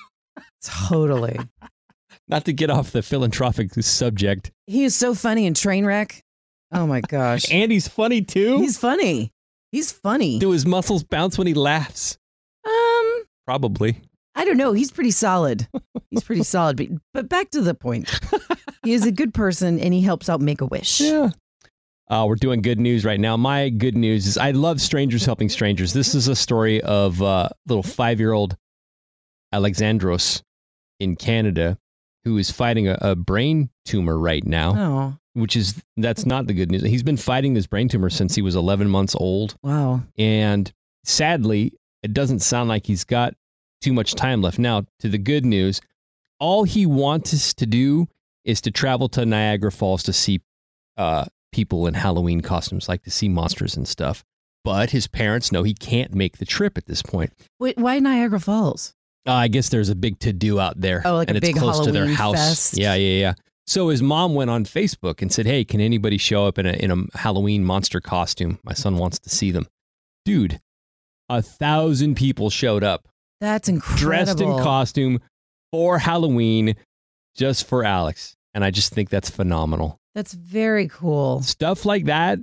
Totally. Not to get off the philanthropic subject. He is so funny in Trainwreck. Oh my gosh. And he's funny too. He's funny. He's funny. Do his muscles bounce when he laughs? Probably. I don't know. He's pretty solid. He's pretty solid. But back to the point. He is a good person and he helps out Make-A-Wish. Yeah. We're doing good news right now. My good news is I love strangers helping strangers. This is a story of little 5-year-old Alexandros in Canada who is fighting a brain tumor right now. Oh. That's not the good news. He's been fighting this brain tumor since he was 11 months old. Wow. And sadly, it doesn't sound like he's got too much time left. Now, to the good news, all he wants us to do is to travel to Niagara Falls to see people in Halloween costumes, like to see monsters and stuff. But his parents know he can't make the trip at this point. Wait, why Niagara Falls? I guess there's a big to-do out there. Oh, like and a it's big close Halloween to their house. fest. Yeah. So his mom went on Facebook and said, hey, can anybody show up in a Halloween monster costume? My son wants to see them. Dude, 1,000 people showed up. That's incredible. Dressed in costume for Halloween just for Alex. And I just think that's phenomenal. That's very cool. Stuff like that,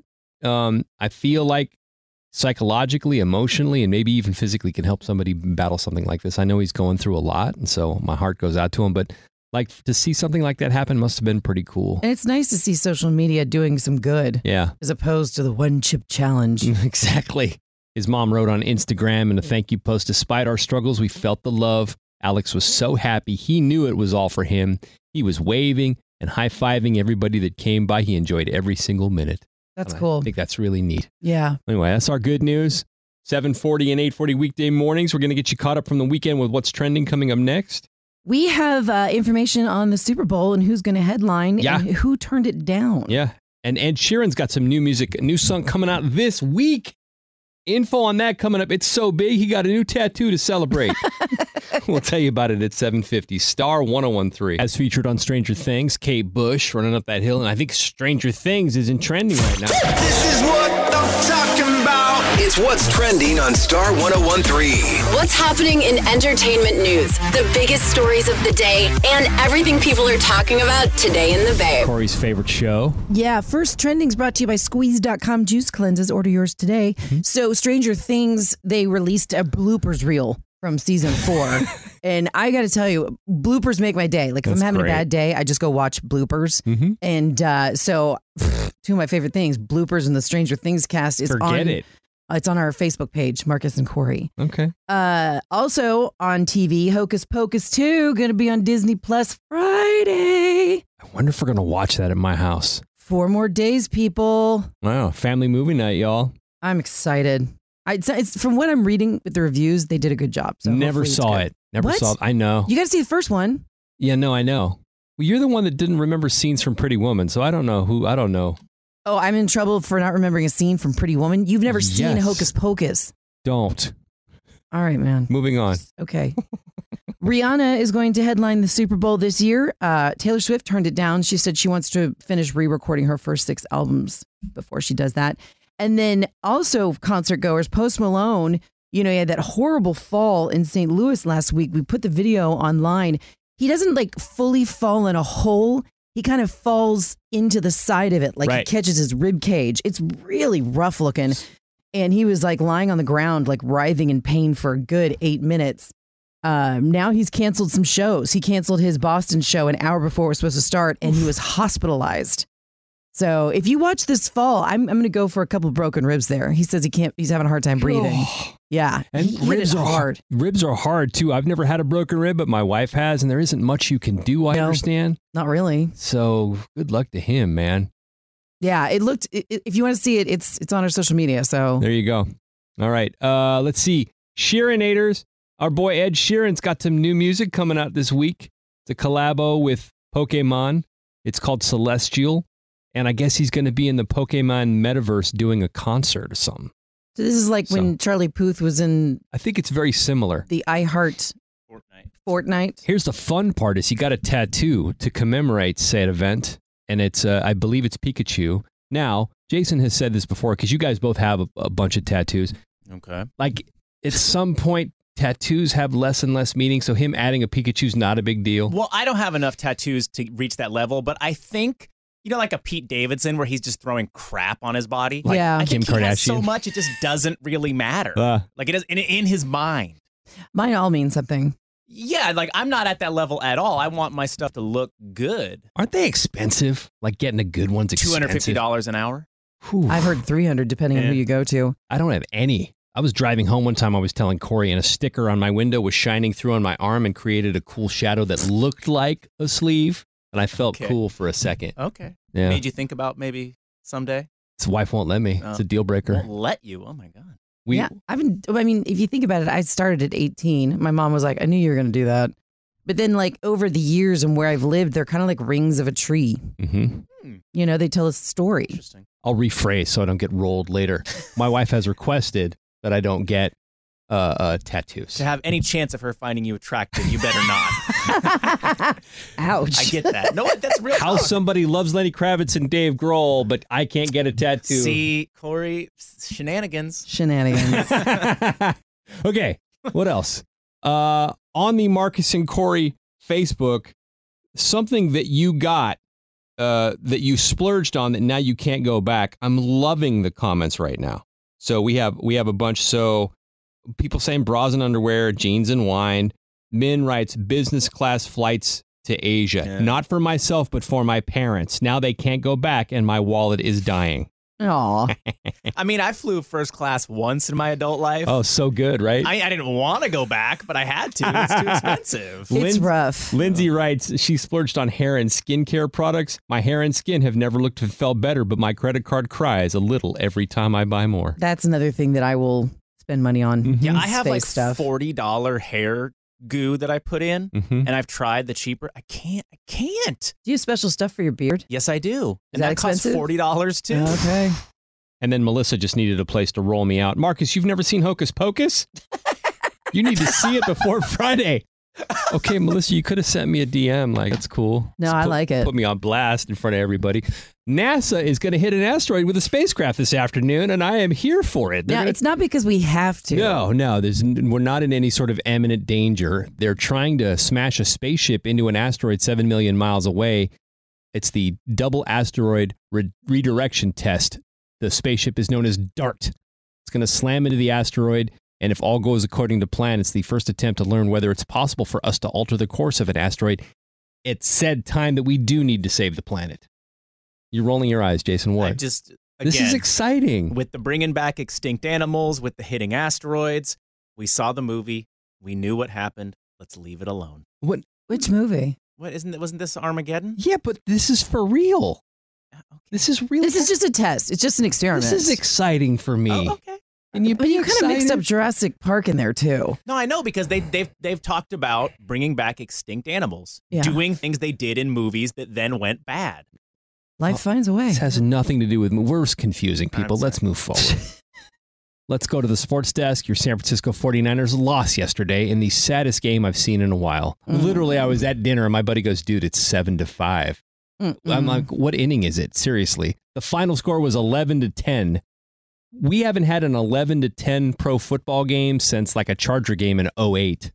I feel like psychologically, emotionally, and maybe even physically can help somebody battle something like this. I know he's going through a lot, and so my heart goes out to him. But like to see something like that happen must have been pretty cool. And it's nice to see social media doing some good. Yeah. As opposed to the one chip challenge. Exactly. His mom wrote on Instagram in a thank you post, despite our struggles, we felt the love. Alex was so happy. He knew it was all for him. He was waving and high-fiving everybody that came by. He enjoyed every single minute. That's cool. I think that's really neat. Yeah. Anyway, that's our good news. 7:40 and 8:40 weekday mornings. We're going to get you caught up from the weekend with what's trending coming up next. We have information on the Super Bowl and who's going to headline and who turned it down. Yeah. And Ed Sheeran's got some new music, a new song coming out this week. Info on that coming up. It's so big, he got a new tattoo to celebrate. We'll tell you about it at 7:50. Star 1013. As featured on Stranger Things, Kate Bush running up that hill. And I think Stranger Things is in trending right now. This is what I'm talking about. It's what's trending on Star 1013. What's happening in entertainment news, the biggest stories of the day, and everything people are talking about today in the Bay. Corey's favorite show. Yeah, first trending's brought to you by Squeeze.com Juice Cleanses. Order yours today. Mm-hmm. So Stranger Things, they released a bloopers reel from season 4. And I got to tell you, bloopers make my day. Like if I'm having a bad day, I just go watch bloopers. Mm-hmm. And so two of my favorite things, bloopers and the Stranger Things cast. It's on our Facebook page, Marcus and Corey. Okay. Also on TV, Hocus Pocus 2, going to be on Disney Plus Friday. I wonder if we're going to watch that at my house. 4 more days, people. Wow. Family movie night, y'all. I'm excited. It's from what I'm reading with the reviews, they did a good job. So never saw it. Never saw it. I know. You got to see the first one. Yeah, no, I know. Well, you're the one that didn't remember scenes from Pretty Woman, so I don't know. Oh, I'm in trouble for not remembering a scene from Pretty Woman. You've never seen Hocus Pocus. Don't. All right, man. Moving on. Okay. Rihanna is going to headline the Super Bowl this year. Taylor Swift turned it down. She said she wants to finish re-recording her first 6 albums before she does that. And then also concert goers, Post Malone, he had that horrible fall in St. Louis last week. We put the video online. He doesn't fully fall in a hole. He kind of falls into the side of it, he catches his rib cage. It's really rough looking. And he was lying on the ground, writhing in pain for a good 8 minutes. Now he's canceled some shows. He canceled his Boston show an hour before it was supposed to start, and he was hospitalized. So if you watch this fall, I'm going to go for a couple of broken ribs there. He says he's having a hard time breathing. Yeah. And ribs are hard. Ribs are hard too. I've never had a broken rib, but my wife has, and there isn't much you can do, I understand. Not really. So good luck to him, man. Yeah, if you want to see it, it's on our social media. So there you go. All right. Let's see. Sheeranators. Our boy Ed Sheeran's got some new music coming out this week. It's a collabo with Pokemon. It's called Celestial. And I guess he's going to be in the Pokemon metaverse doing a concert or something. So this is when Charlie Puth was in... I think it's very similar. The iHeart Fortnite. Here's the fun part is he got a tattoo to commemorate said event. And it's, I believe it's Pikachu. Now, Jason has said this before because you guys both have a bunch of tattoos. Okay. At some point, tattoos have less and less meaning, so him adding a Pikachu's not a big deal. Well, I don't have enough tattoos to reach that level, but I think, like a Pete Davidson where he's just throwing crap on his body. Like I think Kim he has Kardashian. so much, it just doesn't really matter. Like it does in his mind. Mine all mean something. Yeah, like I'm not at that level at all. I want my stuff to look good. Aren't they expensive? Like getting a good one's expensive. $250 an hour. Whew. I've heard 300 depending on who you go to. I don't have any. I was driving home one time, I was telling Corey, and a sticker on my window was shining through on my arm and created a cool shadow that looked like a sleeve, and I felt cool for a second. Okay. Yeah. Made you think about maybe someday? His wife won't let me. It's a deal breaker. Won't let you? Oh, my God. If you think about it, I started at 18. My mom was like, I knew you were going to do that. But then, like, over the years and where I've lived, they're kind of like rings of a tree. Mm-hmm. They tell a story. Interesting. I'll rephrase so I don't get rolled later. My wife has requested that I don't get tattoos. To have any chance of her finding you attractive, you better not. Ouch. I get that. No, that's real. How somebody loves Lenny Kravitz and Dave Grohl, but I can't get a tattoo. See, Corey, shenanigans. Okay, what else? On the Marcus and Corey Facebook, something that you got, that you splurged on that now you can't go back. I'm loving the comments right now. So we have a bunch. So people saying bras and underwear, jeans and wine. Min writes business class flights to Asia. Yeah. Not for myself, but for my parents. Now they can't go back and my wallet is dying. Aw. I mean, I flew first class once in my adult life. Oh, so good, right? I didn't want to go back, but I had to. It's too expensive. It's rough. Lindsay writes, she splurged on hair and skincare products. My hair and skin have never looked and felt better, but my credit card cries a little every time I buy more. That's another thing that I will spend money on. Mm-hmm. Yeah, I have like stuff. $40 hair goo that I put in, and I've tried the cheaper. I can't. Do you have special stuff for your beard? Yes, I do. Is that expensive? Costs $40 too. Okay. And then Melissa just needed a place to roll me out. Marcus, you've never seen Hocus Pocus? You need to see it before Friday. Okay, Melissa, you could have sent me a DM. Like, that's cool. No, I like it. Put me on blast in front of everybody. NASA is going to hit an asteroid with a spacecraft this afternoon, and I am here for it. It's not because we have to. No. We're not in any sort of imminent danger. They're trying to smash a spaceship into an asteroid 7 million miles away. It's the double asteroid redirection test. The spaceship is known as DART. It's going to slam into the asteroid, and if all goes according to plan, it's the first attempt to learn whether it's possible for us to alter the course of an asteroid. It's said time that we do need to save the planet. You're rolling your eyes, Jason. What? This is exciting. With the bringing back extinct animals, with the hitting asteroids, we saw the movie. We knew what happened. Let's leave it alone. What? Which movie? Wasn't this Armageddon? Yeah, but this is for real. Okay. This is real. This is just a test. It's just an experiment. This is exciting for me. Oh, okay. And you kind of mixed up Jurassic Park in there too. No, I know, because they've talked about bringing back extinct animals, Yeah. doing things they did in movies that then went bad. Life finds a way. This has nothing to do with me. We're confusing people. I'm Let's move forward. Let's go to the sports desk. Your San Francisco 49ers lost yesterday in the saddest game I've seen in a while. Literally, I was at dinner and my buddy goes, dude, it's 7-5. I'm like, what inning is it? Seriously. The final score was 11-10. We haven't had an 11-10 pro football game since like a Charger game in 2008.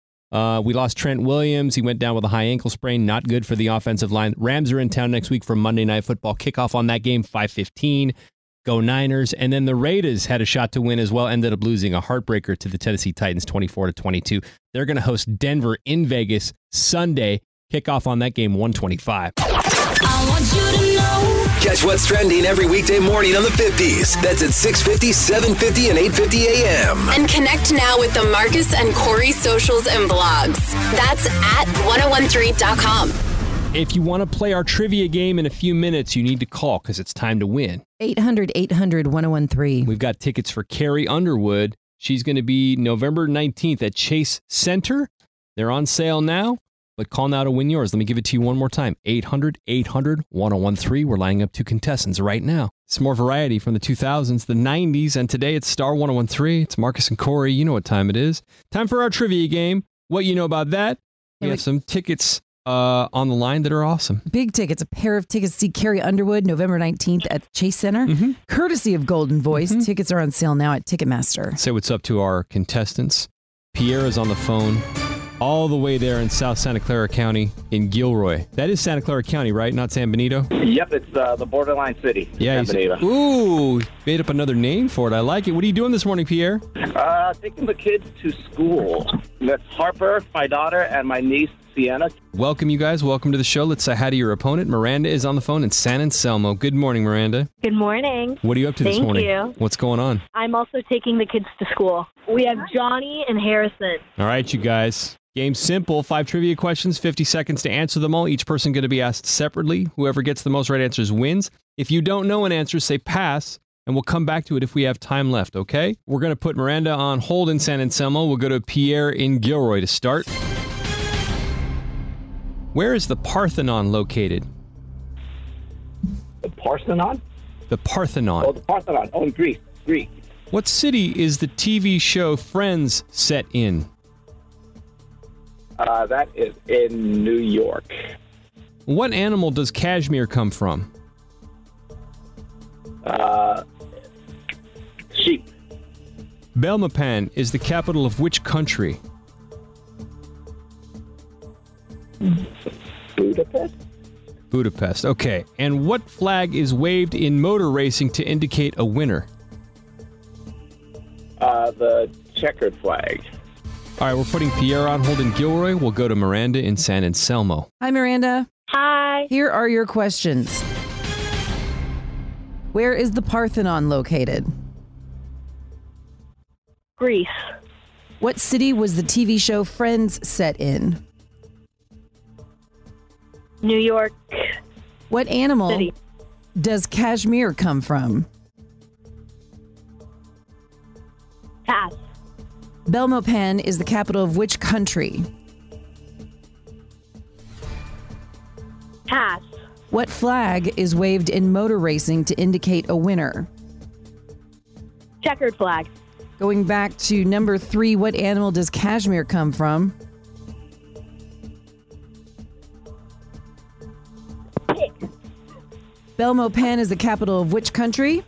We lost Trent Williams. He went down with a high ankle sprain. Not good for the offensive line. Rams are in town next week for Monday Night Football. Kickoff on that game, 5:15. Go Niners. And then the Raiders had a shot to win as well. Ended up losing a heartbreaker to the Tennessee Titans, 24-22. They're going to host Denver in Vegas Sunday. Kickoff on that game, 1:25. I want you to know. Catch what's trending every weekday morning on the 50s. That's at 6:50, 7:50, and 8:50 a.m. And connect now with the Marcus and Corey socials and blogs. That's at 1013.com. If you want to play our trivia game in a few minutes, you need to call because it's time to win. 800-800-1013. We've got tickets for Carrie Underwood. She's going to be November 19th at Chase Center. They're on sale now. But call now to win yours. Let me give it to you one more time. 800-800-1013. We're lining up 2 contestants right now. It's more variety from the 2000s, the 90s, and today it's Star 1013. It's Marcus and Corey. You know what time it is. Time for our trivia game. What you know about that? We have some tickets on the line that are awesome. Big tickets, a pair of tickets to see Carrie Underwood November 19th at Chase Center. Courtesy of Golden Voice. Tickets are on sale now at Ticketmaster. Say what's up to our contestants. Pierre is on the phone all the way there in South Santa Clara County in Gilroy. That is Santa Clara County, right? Not San Benito? Yep, it's the borderline city. Yeah. San Benito. Ooh, made up another name for it. I like it. What are you doing this morning, Pierre? Taking the kids to school. That's Harper, my daughter, and my niece, Sienna. Welcome, you guys. Welcome to the show. Let's say hi to your opponent. Miranda is on the phone in San Anselmo. Good morning, Miranda. Good morning. What are you up to this morning? Thank you. What's going on? I'm also taking the kids to school. We have Johnny and Harrison. All right, you guys. Game's simple. 5 trivia questions, 50 seconds to answer them all. Each person going to be asked separately. Whoever gets the most right answers wins. If you don't know an answer, say pass, and we'll come back to it if we have time left, okay? We're going to put Miranda on hold in San Anselmo. We'll go to Pierre in Gilroy to start. Where is the Parthenon located? The Parthenon? The Parthenon. Oh, the Parthenon. Oh, in Greece. Greece. What city is the TV show Friends set in? That is in New York. What animal does cashmere come from? Sheep. Belmopan is the capital of which country? Budapest? Budapest. Okay. And what flag is waved in motor racing to indicate a winner? The checkered flag. All right, we're putting Pierre on hold in Gilroy. We'll go to Miranda in San Anselmo. Hi, Miranda. Hi. Here are your questions. Where is the Parthenon located? Greece. What city was the TV show Friends set in? New York. What animal City. does cashmere come from? Pass. Belmopan is the capital of which country? Pass. What flag is waved in motor racing to indicate a winner? Checkered flag. Going back to number 3, what animal does cashmere come from? Pig. Belmopan is the capital of which country?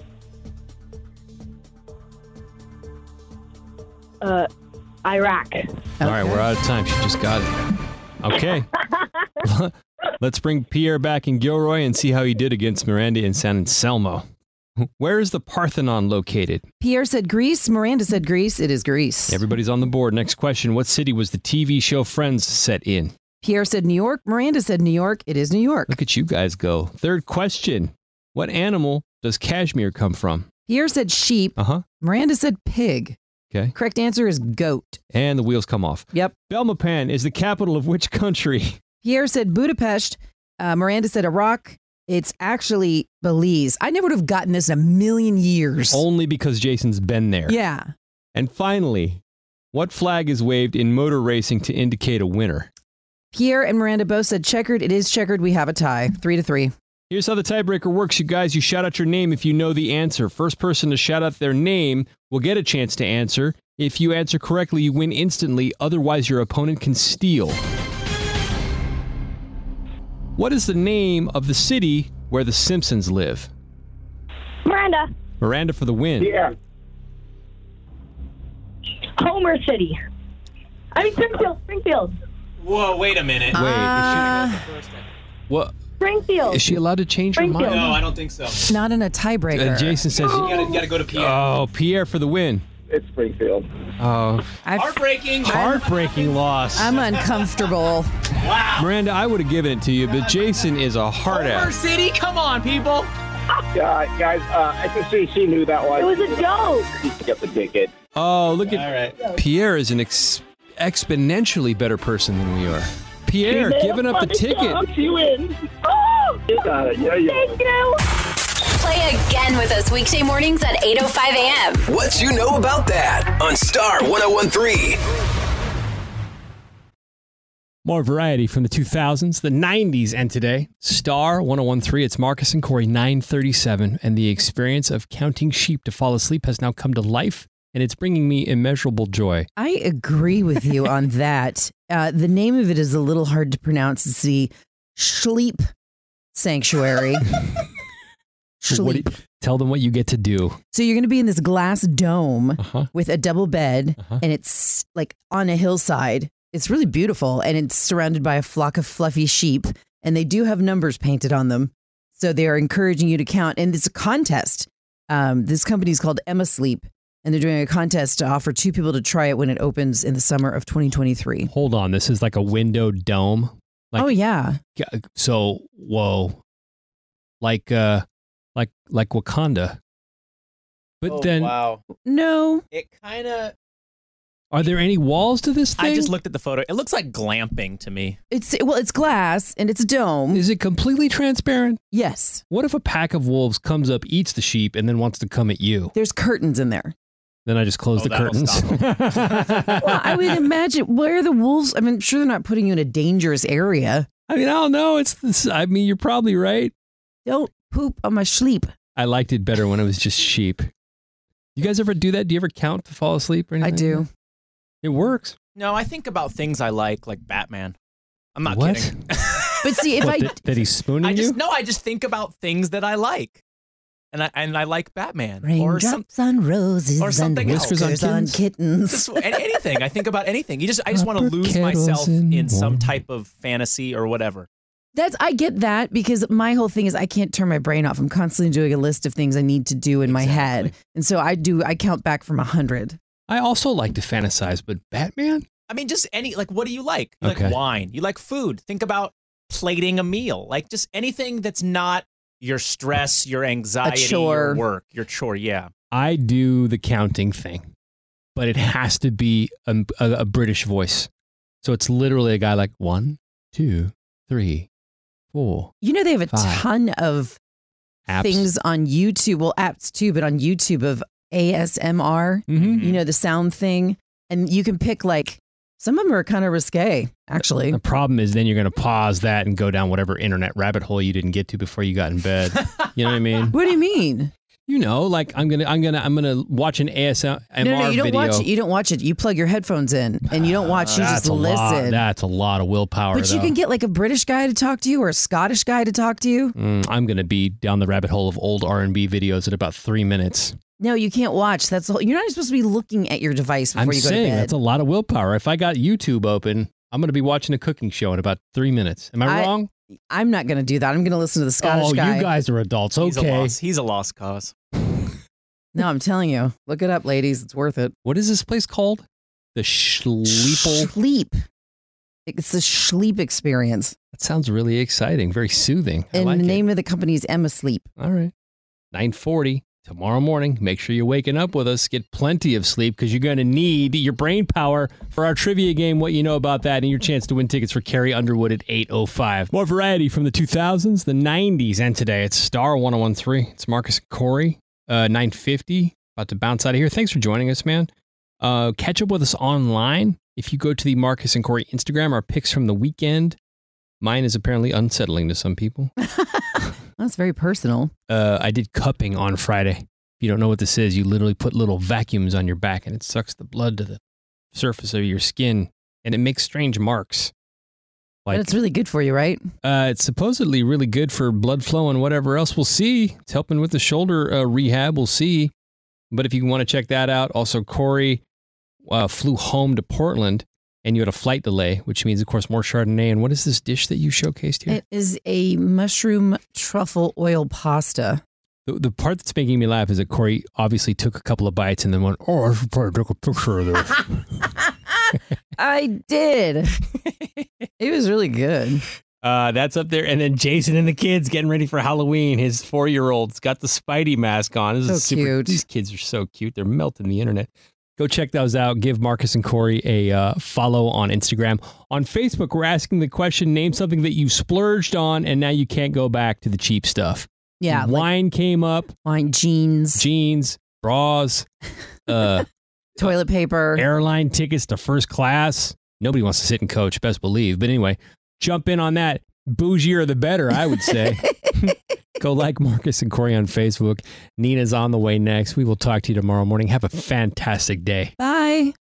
Iraq. All right, we're out of time. She just got it. Okay. Let's bring Pierre back in Gilroy and see how he did against Miranda in San Anselmo. Where is the Parthenon located? Pierre said Greece. Miranda said Greece. It is Greece. Everybody's on the board. Next question. What city was the TV show Friends set in? Pierre said New York. Miranda said New York. It is New York. Look at you guys go. Third question. What animal does cashmere come from? Pierre said sheep. Uh-huh. Miranda said pig. Okay. Correct answer is goat. And the wheels come off. Yep. Belmopan is the capital of which country? Pierre said Budapest. Miranda said Iraq. It's actually Belize. I never would have gotten this in a million years. Only because Jason's been there. Yeah. And finally, what flag is waved in motor racing to indicate a winner? Pierre and Miranda both said checkered. It is checkered. We have a tie. 3-3. Here's how the tiebreaker works, you guys. You shout out your name if you know the answer. First person to shout out their name will get a chance to answer. If you answer correctly, you win instantly. Otherwise, your opponent can steal. What is the name of the city where the Simpsons live? Miranda. Miranda for the win. Yeah. Homer City. Springfield. Whoa, wait a minute. What? Springfield. Is she allowed to change her mind? No, I don't think so. Not in a tiebreaker. Jason says You gotta go to Pierre. Oh, Pierre for the win. It's Springfield. Oh, Heartbreaking loss. I'm uncomfortable. Wow. Miranda, I would have given it to you, but Jason is a hard Homer ass. City, come on, people. Yeah, guys, I think she knew that one. It was a joke. She could get the ticket. Oh, look at All right. Pierre is an exponentially better person than we are. Pierre, giving up the ticket. She wins. Oh, you got it. Yeah. Thank you. Play again with us weekday mornings at 8:05 a.m. What you know about that on Star 1013. More variety from the 2000s, the 90s, and today. Star 1013. It's Marcus and Corey, 937. And the experience of counting sheep to fall asleep has now come to life, and it's bringing me immeasurable joy. I agree with you on that. The name of it is a little hard to pronounce. It's the Sleep Sanctuary. Sleep. Tell them what you get to do. So you're going to be in this glass dome with a double bed, and it's like on a hillside. It's really beautiful, and it's surrounded by a flock of fluffy sheep, and they do have numbers painted on them. So they are encouraging you to count, and it's a contest. This company is called Emma Sleep, and they're doing a contest to offer 2 people to try it when it opens in the summer of 2023. Hold on, this is like a windowed dome. Like, oh yeah. So whoa, like Wakanda. But then, wow, no, it kind of. Are there any walls to this thing? I just looked at the photo. It looks like glamping to me. It's glass and it's a dome. Is it completely transparent? Yes. What if a pack of wolves comes up, eats the sheep, and then wants to come at you? There's curtains in there. Then I just close the curtains. Well, I would imagine, where are the wolves? I mean, sure, they're not putting you in a dangerous area. I mean, I don't know. I mean, you're probably right. Don't poop on my sleep. I liked it better when it was just sheep. You guys ever do that? Do you ever count to fall asleep or anything? I do. It works. No, I think about things I like Batman. I'm not What? kidding. But see, if that he's spooning you? I just think about things that I like. And I like Batman. Raindrops on roses or something and else. whiskers on kittens. Anything. I think about anything. I just want to lose myself in some type of fantasy or whatever. I get that, because my whole thing is I can't turn my brain off. I'm constantly doing a list of things I need to do in my head. And so I count back from 100. I also like to fantasize, but Batman? I mean, just what do you like? You like wine. You like food. Think about plating a meal. Like just anything that's not your stress, your anxiety, your work, your chore. Yeah. I do the counting thing, but it has to be a British voice. So it's literally a guy like 1, 2, 3, 4. You know, they have a 5. ton of apps. Things on YouTube. Well, apps too, but on YouTube of ASMR, you know, the sound thing. And you can pick some of them are kind of risque, actually. The problem is then you're going to pause that and go down whatever internet rabbit hole you didn't get to before you got in bed. You know what I mean? What do you mean? You know, I'm gonna watch an ASMR No, you don't video. watch it. You don't watch it. You plug your headphones in and you don't watch. You just listen. That's a lot of willpower. But you can get a British guy to talk to you or a Scottish guy to talk to you. I'm gonna be down the rabbit hole of old R&B videos at about 3 minutes. No, you can't watch. That's the whole, you're not supposed to be looking at your device before you go to bed. That's a lot of willpower. If I got YouTube open, I'm going to be watching a cooking show in about 3 minutes. Am I wrong? I'm not going to do that. I'm going to listen to the Scottish guy. Oh, you guys are adults. Okay. He's a lost cause. No, I'm telling you. Look it up, ladies. It's worth it. What is this place called? The Schleeple? Sleep. It's the sleep experience. That sounds really exciting. Very soothing. And the name of the company is Emma Sleep. All right. 9:40. Tomorrow morning, make sure you're waking up with us. Get plenty of sleep because you're going to need your brain power for our trivia game, What You Know About That, and your chance to win tickets for Carrie Underwood at 8:05. More variety from the 2000s, the 90s, and today. It's Star 1013. It's Marcus and Corey, 9:50. About to bounce out of here. Thanks for joining us, man. Catch up with us online. If you go to the Marcus and Corey Instagram, our picks from the weekend. Mine is apparently unsettling to some people. That's very personal. I did cupping on Friday. If you don't know what this is, you literally put little vacuums on your back and it sucks the blood to the surface of your skin and it makes strange marks. But it's really good for you, right? It's supposedly really good for blood flow and whatever else. We'll see. It's helping with the shoulder rehab. We'll see. But if you want to check that out, also Corey flew home to Portland. And you had a flight delay, which means, of course, more Chardonnay. And what is this dish that you showcased here? It is a mushroom truffle oil pasta. The part that's making me laugh is that Corey obviously took a couple of bites and then went, I should probably take a picture of this. I did. It was really good. That's up there. And then Jason and the kids getting ready for Halloween. His 4-year-old's got the Spidey mask on. This is super cute. These kids are so cute. They're melting the internet. Go check those out. Give Marcus and Corey a follow on Instagram. On Facebook, we're asking the question, name something that you splurged on and now you can't go back to the cheap stuff. Yeah. Wine came up. Wine, jeans, bras, toilet paper, airline tickets to first class. Nobody wants to sit in coach, best believe. But anyway, jump in on that. Bougier the better, I would say. Go like Marcus and Corey on Facebook. Nina's on the way next. We will talk to you tomorrow morning. Have a fantastic day. Bye.